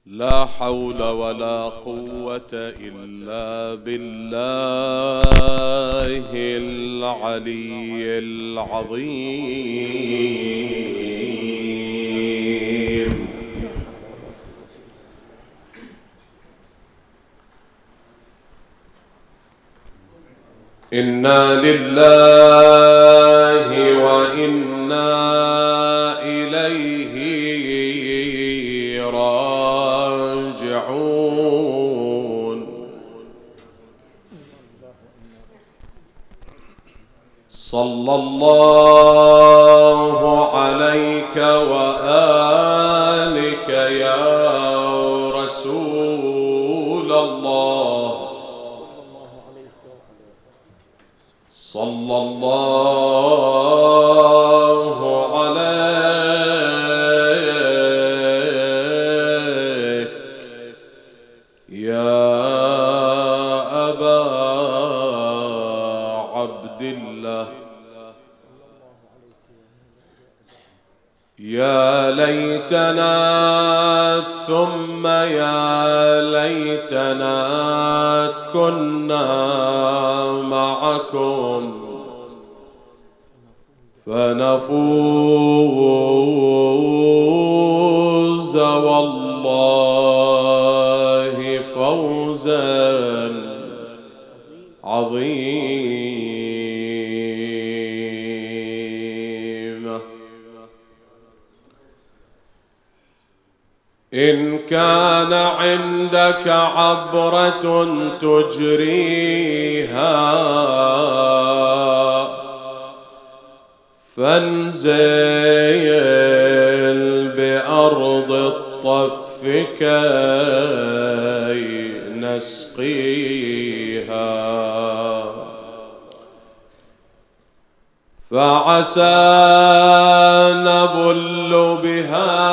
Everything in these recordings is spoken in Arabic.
لا حول ولا قوة إلا بالله العلي العظيم. إنا لله وإنا إليه راجعون. صلى الله عليك وآلك يا رسول الله. صلى الله عليك يا أبا عبد الله. يا ليتنا ثم يا ليتنا كنا معكم فنفوز والله فوزا عظيما. إن كان عندك عبرة تجريها فانزل بأرض الطف كي نسقيها، فعسى نبل بها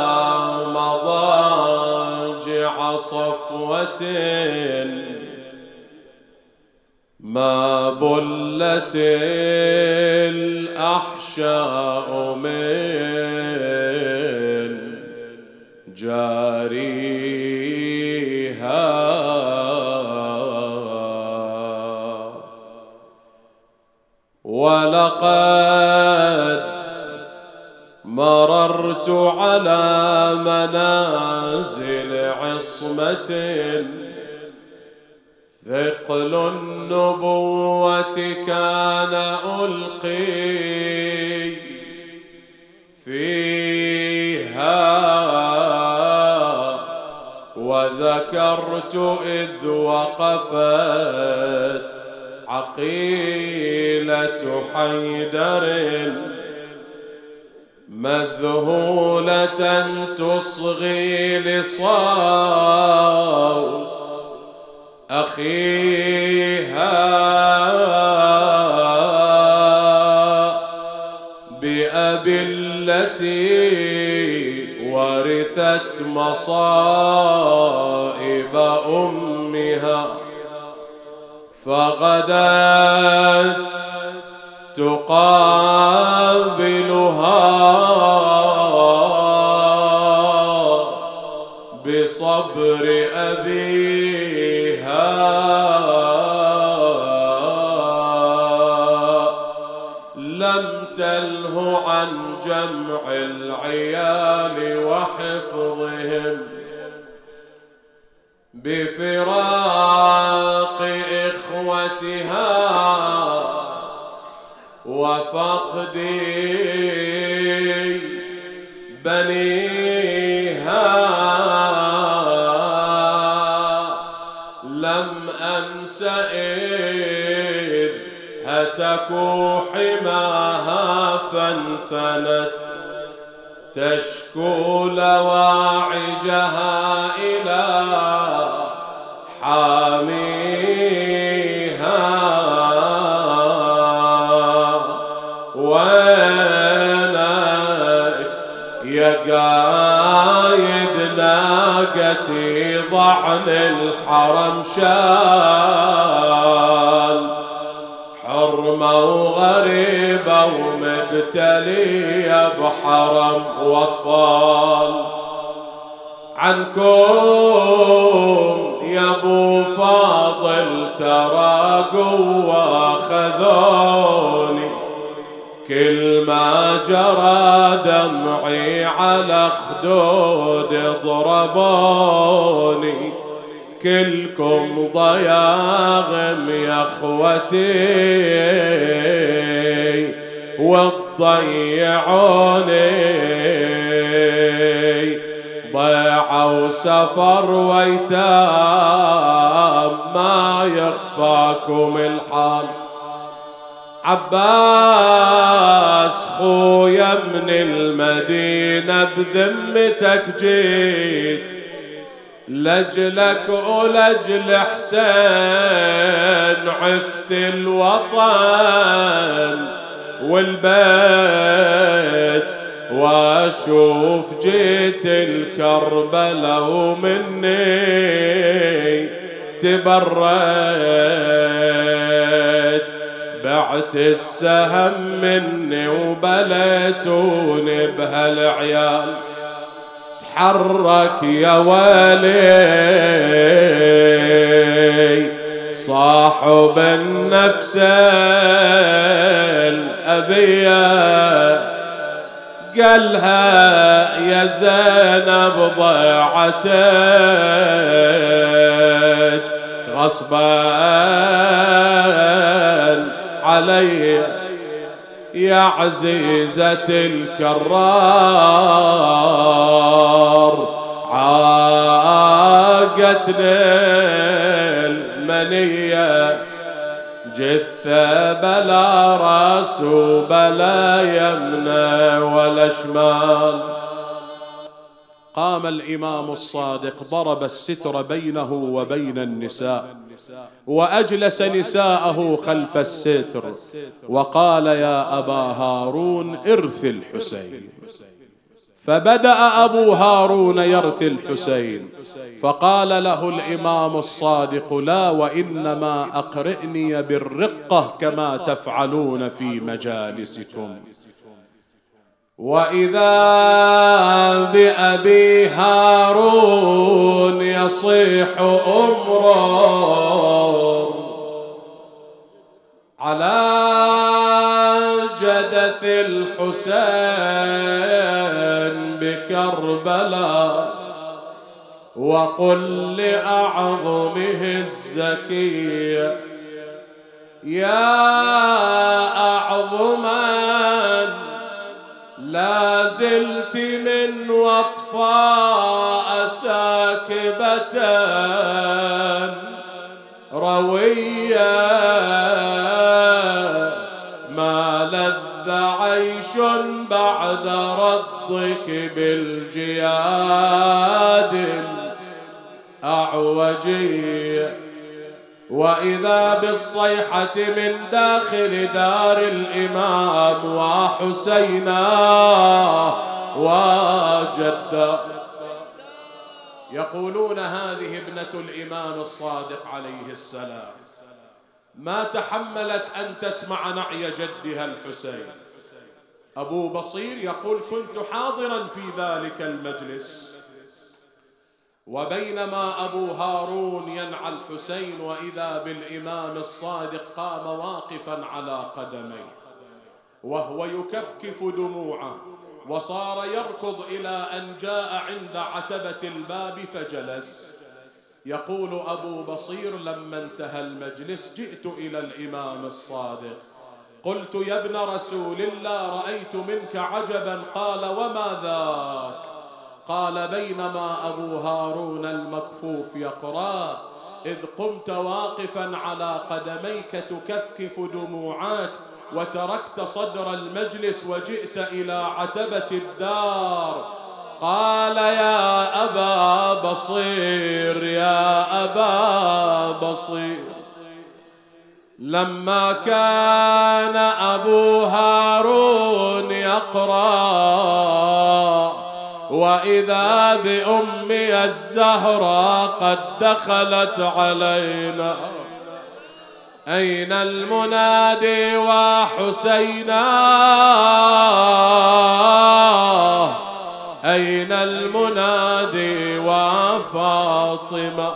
مضاجع صفوة ما بلت الأحشاء من جاريها. ولقد مررت على منازل عصمة ثقل النبوة كان ألقي فيها، وذكرت إذ وقفت عقيلة حيدر مذهولة تصغي لصوت أخيها، بأبي التي ورثت مصائب أمها، فغدت تقابلها بصبر أبيها. لم تله عن جمع العيال وحفظهم بفراق إخوتها وفقد بنيها. لم أنس إذ هتكوا حماها فانثنت تشكو لواعجها إلى حاميها. وينك يا قايد ناقتي ضعن الحرم شال، حرمة وغريبة ومبتلية بحرم واطفال، عنكم يا ابو فاضل ترى قوة خذوني، كل ما جرى دمعي على خدود ضربوني، كلكم ضياغم يا اخوتي وتضيعوني، ضيعوا سفر ويتام ما يخفاكم الحال. عباس خويا من المدينة بذمتك جيت، لجلك ولجل حسين عفت الوطن والبيت، واشوف جيت الكربلاء ومني تبريت، بعت السهم مني وبليتوني بهالعيال، تحرك يا ولي صاحب النفس الأبية، قالها يا زينب ضيعتك غصبا علي يا عزيزة الكرار، عاقتنا المنية جثة بلا راس وبلا يمنى ولا شمال. قام الإمام الصادق ضرب الستر بينه وبين النساء، وأجلس نساءه خلف الستر، وقال يا أبا هارون ارث الحسين. فبدأ أبو هارون يرثي الحسين، فقال له الإمام الصادق لا، وإنما أقرئني بالرقة كما تفعلون في مجالسكم. وإذا بأبي هارون يصيح أمره على جدث الحسين بكربلاء، وقل لأعظمه الزكية يا أعظما لا زلت من وطفاء ساكبة روية، ما لذ عيش بعد رضك بالجياد الأعوجية. وإذا بالصيحة من داخل دار الإمام وحسينا وجدا، يقولون هذه ابنة الإمام الصادق عليه السلام ما تحملت أن تسمع نعي جدها الحسين. أبو بصير يقول كنت حاضرا في ذلك المجلس، وبينما أبو هارون ينعى الحسين وإذا بالإمام الصادق قام واقفا على قدميه وهو يكفكف دموعه، وصار يركض إلى أن جاء عند عتبة الباب فجلس. يقول أبو بصير لما انتهى المجلس جئت إلى الإمام الصادق قلت يا ابن رسول الله رأيت منك عجبا. قال وما ذاك؟ قال بينما أبو هارون المكفوف يقرأ إذ قمت واقفا على قدميك تكفكف دموعك وتركت صدر المجلس وجئت إلى عتبة الدار. قال يا أبا بصير يا أبا بصير لما كان أبو هارون يقرأ وإذا بأمي الزهراء قد دخلت علينا أين المنادي وحسينا أين المنادي وفاطمة.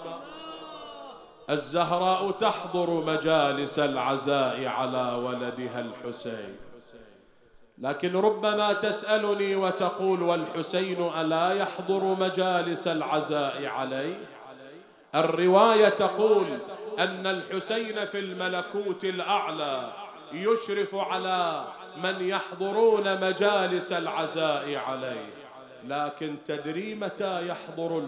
الزهراء تحضر مجالس العزاء على ولدها الحسين، لكن ربما تسألني وتقول: والحسين ألا يحضر مجالس العزاء عليه؟ الرواية تقول أن الحسين في الملكوت الأعلى يشرف على من يحضرون مجالس العزاء عليه. لكن تدري متى يحضر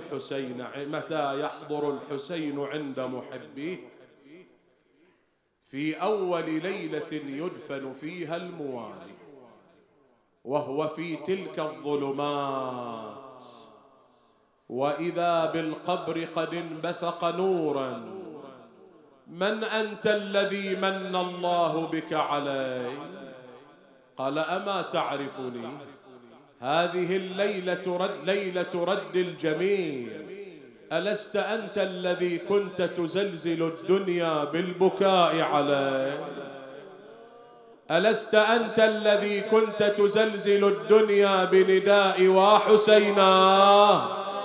الحسين عند محبيه؟ في أول ليلة يدفن فيها الموالي، وهو في تلك الظلمات، وإذا بالقبر قد انبثق نورا: من أنت الذي من الله بك علي؟ قال: أما تعرفني؟ هذه الليلة ليلة رد الجميل. ألست أنت الذي كنت تزلزل الدنيا بالبكاء علي؟ ألست أنت الذي كنت تزلزل الدنيا بنداء وحسينا؟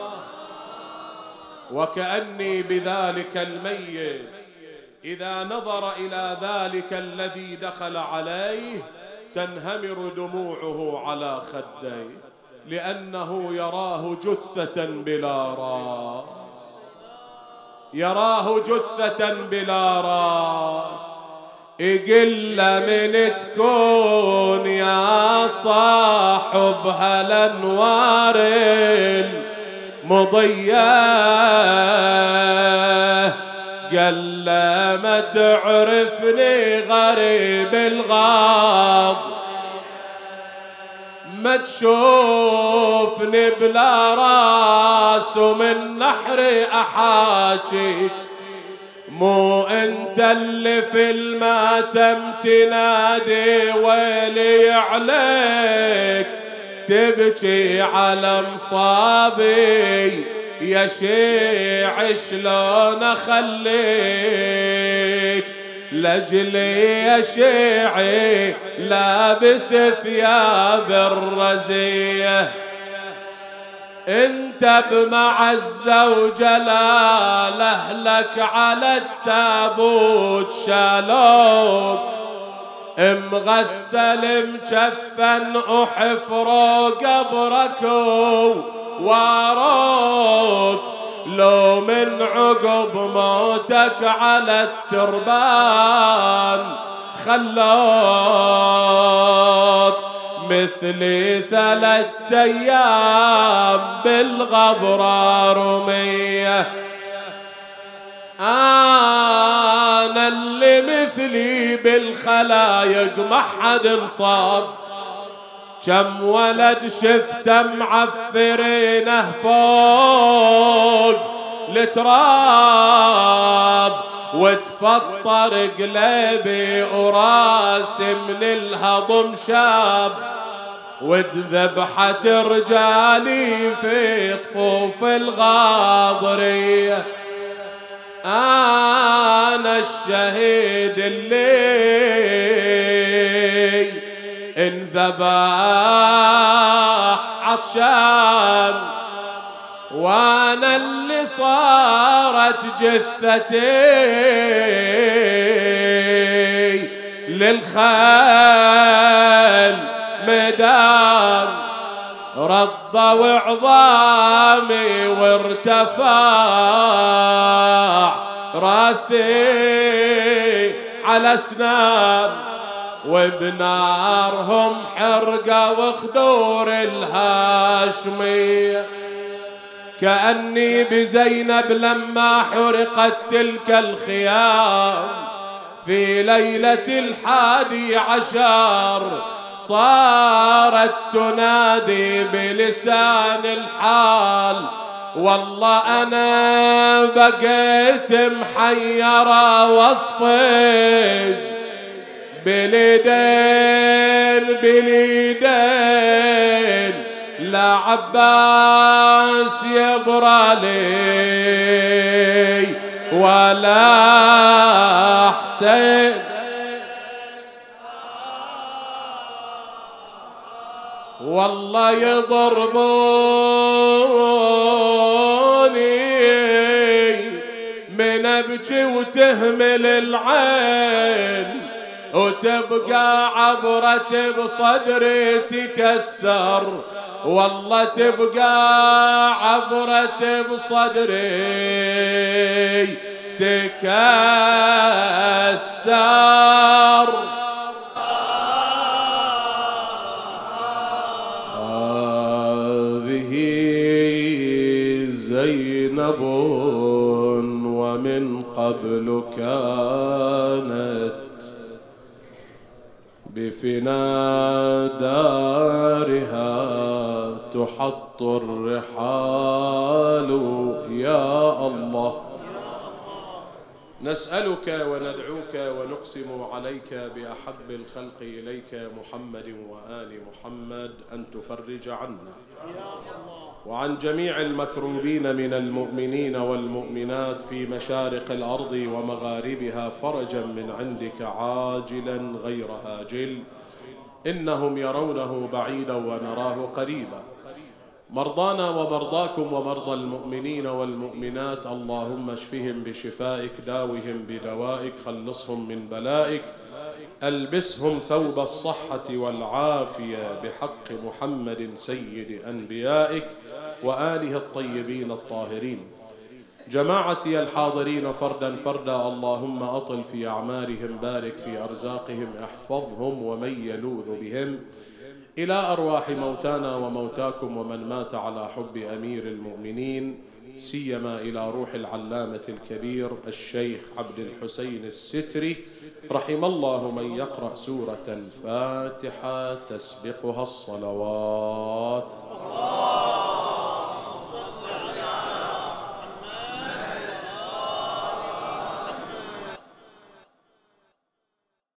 وكأني بذلك الميت إذا نظر إلى ذلك الذي دخل عليه تنهمر دموعه على خديه، لأنه يراه جثة بلا رأس، يراه جثة بلا رأس. إقل من تكون يا صاحب هالأنوار المضية، قل ما تعرفني غريب الغاب، ما تشوفني بلا راس ومن نحري أحاجيك. مو انت اللي في الماتم تنادي ويلي عليك، تبكي على مصابي يا شيع شلون اخليك، لاجلي يا شيعي لابس ثياب الرزيه. انت بمعزة وجلاله لك على التابوت شالوك، مغسل مجفن وحفروا قبرك واروك، لو من عقب موتك على التربان خلوك، مثلي 3 أيام بالغبرة رمية. أنا اللي مثلي بالخلايق ما حد انصاب، كم ولد شفته معفرينه فوق التراب، وتفطر قلبي وراسي من الهضم شاب، وذبحت رجالي في طفوف الغاضرية. أنا الشهيد اللي انذبح عطشان، وانا اللي صارت جثتي للخيل ميدان، رضوا عظامي وارتفع راسي على اسنان، وبنارهم حرقة وخدور الهاشمية. كأني بزينب لما حرقت تلك الخيام في ليلة 11، صارت تنادي بلسان الحال: والله أنا بقيت محيرة واصفج باليدين، لا عباس يبرى لي ولا حسين، والله يضربوني من ابكي وتهمل العين وتبقى عبرة بصدري تكسر، والله تبقى عبرة بصدري تكسر. هذه زينب ومن قبل كانت بفنا دارها تحط الرحال. يا الله نسألك وندعوك ونقسم عليك بأحب الخلق إليك محمد وآل محمد أن تفرج عنا وعن جميع المكروبين من المؤمنين والمؤمنات في مشارق الأرض ومغاربها فرجا من عندك عاجلا غير آجل، إنهم يرونه بعيدا ونراه قريبا. مرضانا ومرضاكم ومرضى المؤمنين والمؤمنات اللهم اشفهم بشفائك، داوهم بدوائك، خلصهم من بلائك، ألبسهم ثوب الصحة والعافية بحق محمد سيد أنبيائك وآله الطيبين الطاهرين. جماعتي الحاضرين فردا فردا اللهم أطل في أعمارهم، بارك في أرزاقهم، احفظهم ومن يلوذ بهم، إلى أرواح موتانا وموتاكم ومن مات على حب أمير المؤمنين، سيما إلى روح العلامة الكبير الشيخ عبد الحسين الستري رحم الله من يقرأ سورة الفاتحة تسبقها الصلوات.